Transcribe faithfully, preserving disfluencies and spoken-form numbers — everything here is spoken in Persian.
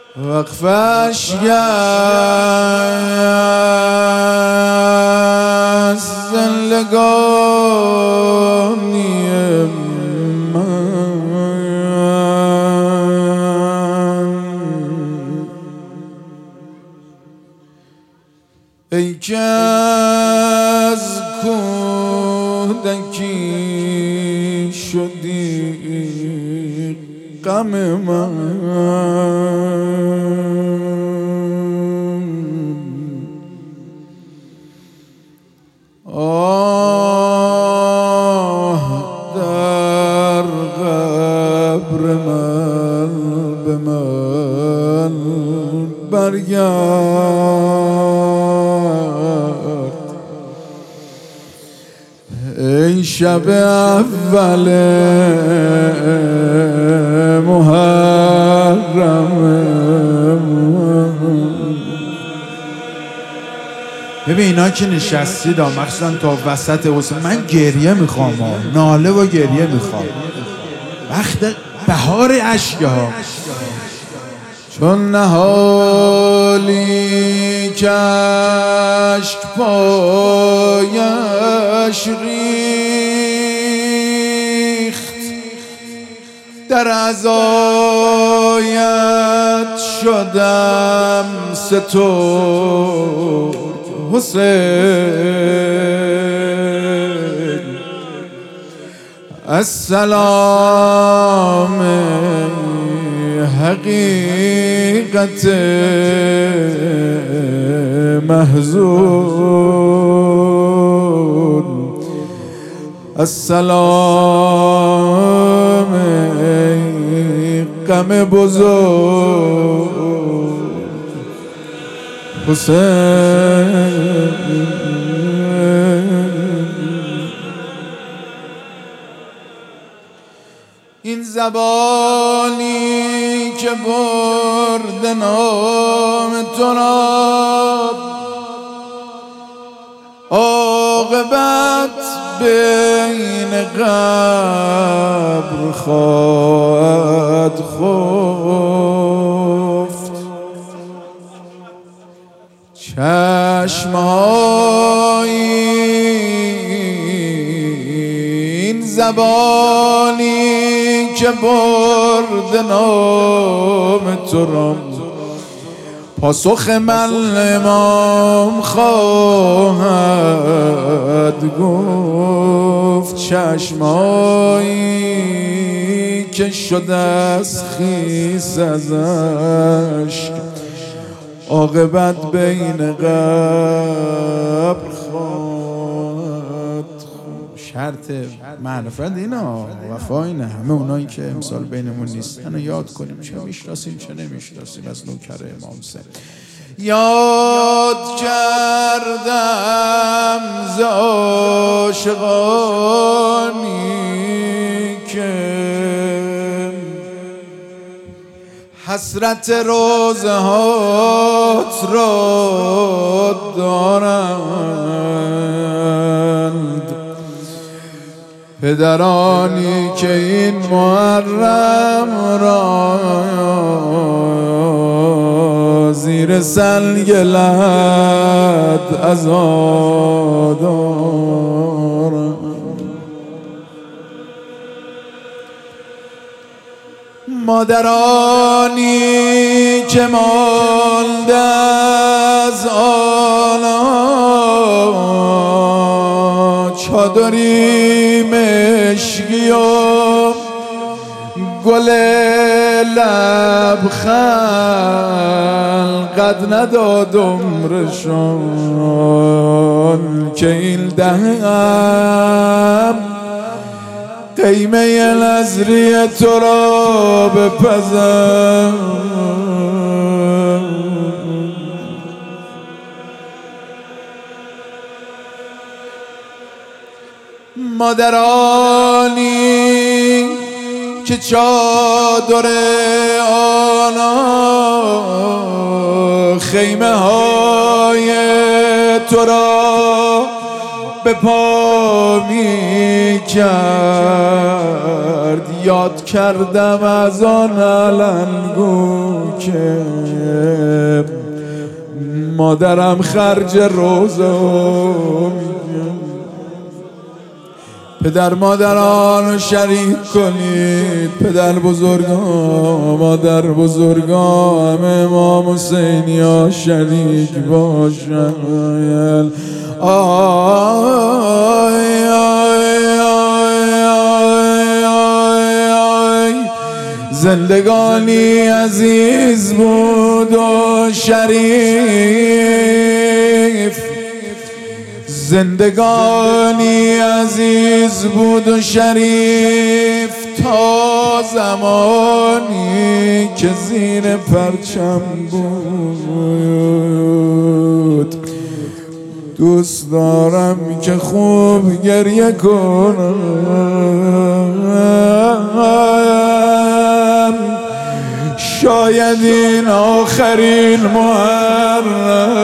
وقفش از زندگانی من، ای که از کودکی شدی غم من. آه در قبر من به من برگرد، ای شب اول محرم. ببین اینا که نشستید مخصوصا تا وسط حسین، من گریه میخوام، ناله و گریه میخوام وقت بهار اشک ها، چون نهالی که اشک پایش ریخت، در عزایت شدم سترگ حسین. السلام حقیقت محزون، السلام غم بزرگ حسین. این زبانی که برد نام تو را، عاقبت بین قبر خواهد خفت. چشم‌های این زبانی که برد نام تو را، پاسخ من امام خواهد گفت. چشمایی که شده از خیس از اشک، عاقبت بین قبر خواهد. شرط معرفت اینا، وفا اینه. همه اونایی که امسال بینمون نیستن رو یاد کنیم، چه میشناسیم چه نمیشناسیم. از نوکر امام حسین یاد کردم ز عاشقانی که حسرت روزه هات را دارند، پدرانی که این محرم را زیر سنگ لحد عزا دارند. مادرانی که مانده از آنها چادری مشکی و گل لبخند قد نداد عمرشان، که این دهم قیمه نظری تو را بپزم. مادرانی که چادر آنها خیمه های تو را به پا می کرد، یاد کردم از آن علنگو که مادرم خرج روزه میگه. پدر مادران رو شریک کنید، پدر بزرگا مادر بزرگا همه امام حسینی ها شریک باشن. آی آی آی آی آی زندگانی عزیز بود و شریف، زندگانی عزیز بود و شریف تا زمانی که زیر پرچم بود. دوست دارم که خوب گریه کنم، شاید این آخرین محرم